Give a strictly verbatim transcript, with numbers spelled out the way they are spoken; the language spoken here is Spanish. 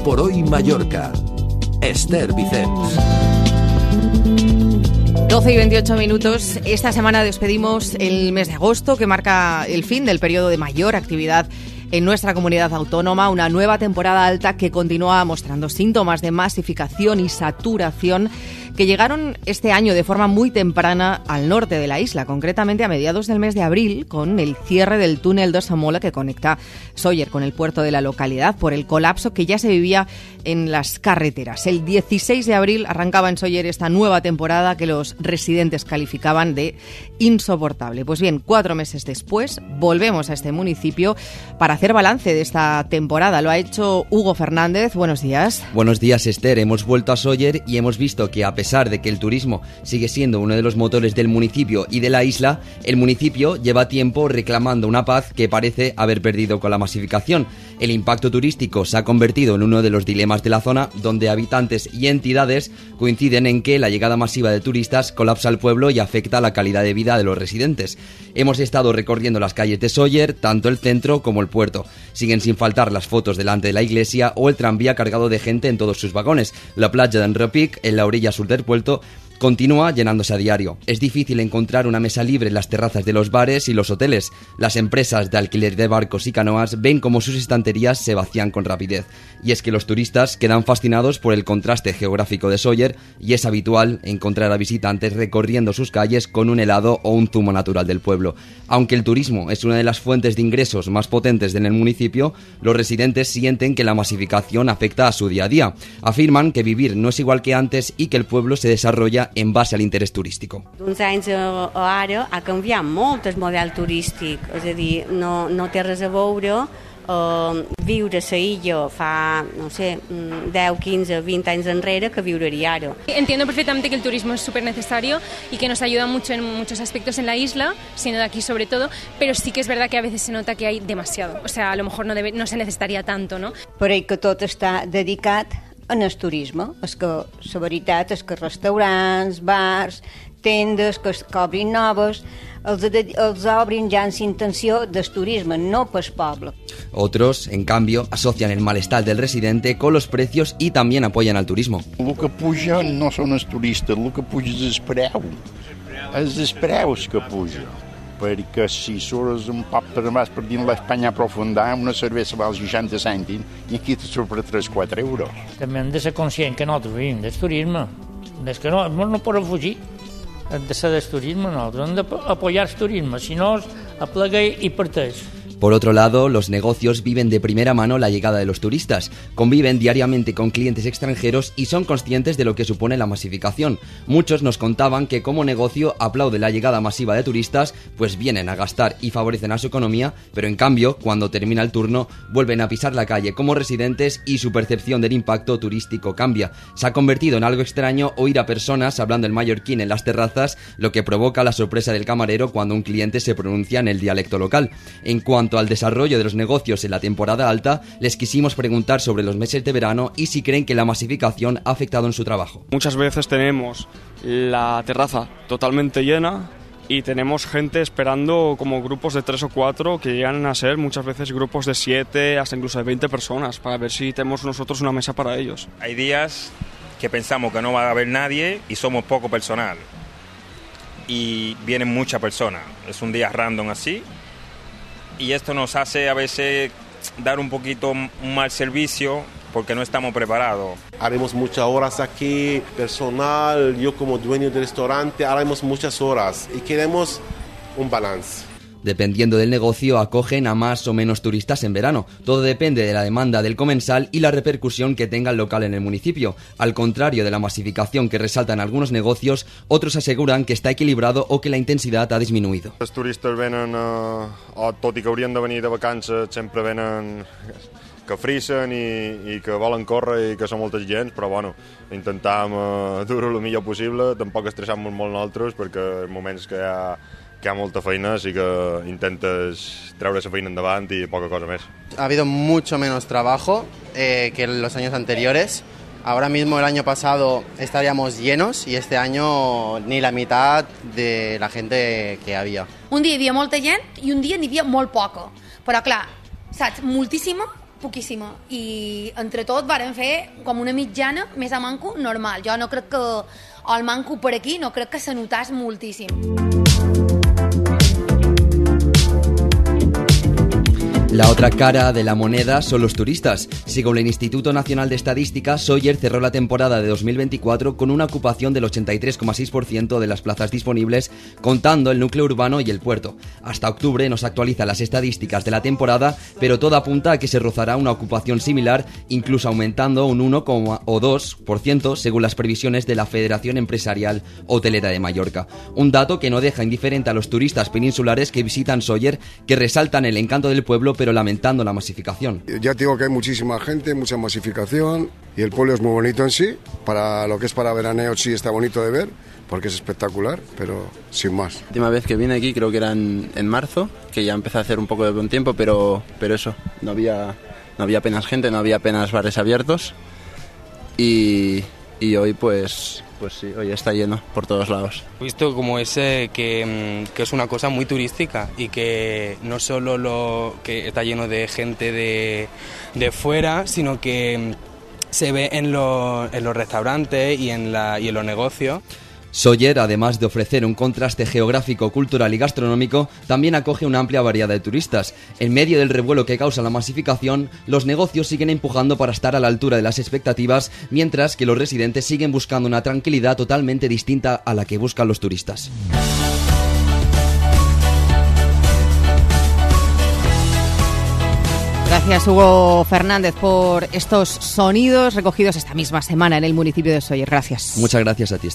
por hoy Mallorca. Esther Vicens. doce y veintiocho minutos. Esta semana despedimos el mes de agosto, que marca el fin del periodo de mayor actividad en nuestra comunidad autónoma, una nueva temporada alta que continúa mostrando síntomas de masificación y saturación que llegaron este año de forma muy temprana al norte de la isla, concretamente a mediados del mes de abril, con el cierre del túnel de Samola que conecta Sóller con el puerto de la localidad por el colapso que ya se vivía en las carreteras. El dieciséis de abril arrancaba en Sóller esta nueva temporada que los residentes calificaban de insoportable. Pues bien, cuatro meses después volvemos a este municipio para hacer balance de esta temporada. Lo ha hecho Hugo Fernández. Buenos días. Buenos días, Esther. Hemos vuelto a Sóller y hemos visto que a pesar A pesar de que el turismo sigue siendo uno de los motores del municipio y de la isla, el municipio lleva tiempo reclamando una paz que parece haber perdido con la masificación. El impacto turístico se ha convertido en uno de los dilemas de la zona, donde habitantes y entidades coinciden en que la llegada masiva de turistas colapsa el pueblo y afecta la calidad de vida de los residentes. Hemos estado recorriendo las calles de Sóller, tanto el centro como el puerto. Siguen sin faltar las fotos delante de la iglesia o el tranvía cargado de gente en todos sus vagones. La playa de Enrepic, en la orilla sur del puerto, continúa llenándose a diario. Es difícil encontrar una mesa libre en las terrazas de los bares y los hoteles. Las empresas de alquiler de barcos y canoas ven cómo sus estanterías se vacían con rapidez. Y es que los turistas quedan fascinados por el contraste geográfico de Sóller y es habitual encontrar a visitantes recorriendo sus calles con un helado o un zumo natural del pueblo. Aunque el turismo es una de las fuentes de ingresos más potentes en el municipio, los residentes sienten que la masificación afecta a su día a día. Afirman que vivir no es igual que antes y que el pueblo se desarrolla en base al interès turístico. D'uns anys a ara ha canviat molt el model turístic, és a dir, no, no té res a veure eh, viure a la illa fa, no sé, diez, quince, veinte años enrere que viureria ara. Entiendo perfectamente que el turismo es súper necesario y que nos ayuda mucho en muchos aspectos en la isla, siendo de aquí sobre todo, pero sí que es verdad que a veces se nota que hay demasiado, o sea, a lo mejor no, debe, no se necesitaria tanto, no? Per ell que tot està dedicat en el turisme. És que la veritat és que restaurants, bars, tendes que, que obrin noves, els, els obrin ja amb intenció del turisme, no pel poble. Otros, en cambio, asocian el malestar del residente con los precios y también apoyan al turismo. El que puja no són els turistes, el que puja és el preu. És els preus que puja. Perquè si surts un pub per més per dins l'Espanya profunda, una cervesa val seixanta cèntims i aquí te surt per tres o quatre euros. També hem de ser conscients que nosaltres vivim del turisme, és que no, no podem fugir de ser del turisme, nosaltres hem d'apoyar el turisme, si no aplega i parteix. Por otro lado, los negocios viven de primera mano la llegada de los turistas, conviven diariamente con clientes extranjeros y son conscientes de lo que supone la masificación. Muchos nos contaban que como negocio aplaude la llegada masiva de turistas, pues vienen a gastar y favorecen a su economía, pero en cambio, cuando termina el turno, vuelven a pisar la calle como residentes y su percepción del impacto turístico cambia. Se ha convertido en algo extraño oír a personas hablando en mallorquín en las terrazas, lo que provoca la sorpresa del camarero cuando un cliente se pronuncia en el dialecto local. En cuanto En cuanto al desarrollo de los negocios en la temporada alta, les quisimos preguntar sobre los meses de verano y si creen que la masificación ha afectado en su trabajo. Muchas veces tenemos la terraza totalmente llena y tenemos gente esperando como grupos de tres o cuatro que llegan a ser muchas veces grupos de siete hasta incluso de veinte personas para ver si tenemos nosotros una mesa para ellos. Hay días que pensamos que no va a haber nadie y somos poco personal y vienen muchas personas. Es un día random así. Y esto nos hace a veces dar un poquito un mal servicio porque no estamos preparados. Haremos muchas horas aquí, personal, yo como dueño del restaurante haremos muchas horas y queremos un balance. Dependiendo del negocio, acogen a más o menos turistas en verano. Todo depende de la demanda del comensal y la repercusión que tenga el local en el municipio. Al contrario de la masificación que resaltan algunos negocios, otros aseguran que está equilibrado o que la intensidad ha disminuido. Els turistes venen, eh, o tot i que haurien de venir de vacances, sempre venen que frissen i, i que volen córrer i que són molta gent, però bueno, intentam eh, dur-ho el millor possible, tampoc estressar-nos molt nosaltres perquè en moments que hi ha que hi ha molta feina, sí que intentes treure esa feina endavant y poca cosa más. Ha habido mucho menos trabajo eh, que en los años anteriores. Ahora mismo el año pasado estaríamos llenos y este año ni la mitad de la gente que había. Un dia hi havia molta gent i un dia n'hi havia molt poca. Però clar, saps, moltíssima poquíssima, i entre tot varen fer com una mitjana més a manco normal. Jo no crec que el manco per aquí no crec que se notàs moltíssim. La otra cara de la moneda son los turistas. Según el Instituto Nacional de Estadística, Sóller cerró la temporada de dos mil veinticuatro con una ocupación del ochenta y tres coma seis por ciento de las plazas disponibles, contando el núcleo urbano y el puerto. Hasta octubre nos actualizan las estadísticas de la temporada, pero todo apunta a que se rozará una ocupación similar, incluso aumentando un uno o dos por ciento según las previsiones de la Federación Empresarial Hotelera de Mallorca. Un dato que no deja indiferente a los turistas peninsulares que visitan Sóller, que resaltan el encanto del pueblo, pero lamentando la masificación. Ya te digo que hay muchísima gente, mucha masificación y el pueblo es muy bonito en sí. Para lo que es para veraneo sí está bonito de ver porque es espectacular, pero sin más. La última vez que vine aquí creo que era en, en marzo, que ya empezó a hacer un poco de buen tiempo, pero, pero eso, no había, no había apenas gente, no había apenas bares abiertos y, y hoy pues... Pues sí, hoy está lleno por todos lados. He visto como es eh, que, que es una cosa muy turística y que no solo lo que está lleno de gente de, de fuera, sino que se ve en, lo, en los restaurantes y en, la, y en los negocios. Sóller, además de ofrecer un contraste geográfico, cultural y gastronómico, también acoge una amplia variedad de turistas. En medio del revuelo que causa la masificación, los negocios siguen empujando para estar a la altura de las expectativas, mientras que los residentes siguen buscando una tranquilidad totalmente distinta a la que buscan los turistas. Gracias, Hugo Fernández, por estos sonidos recogidos esta misma semana en el municipio de Sóller. Gracias. Muchas gracias a ti.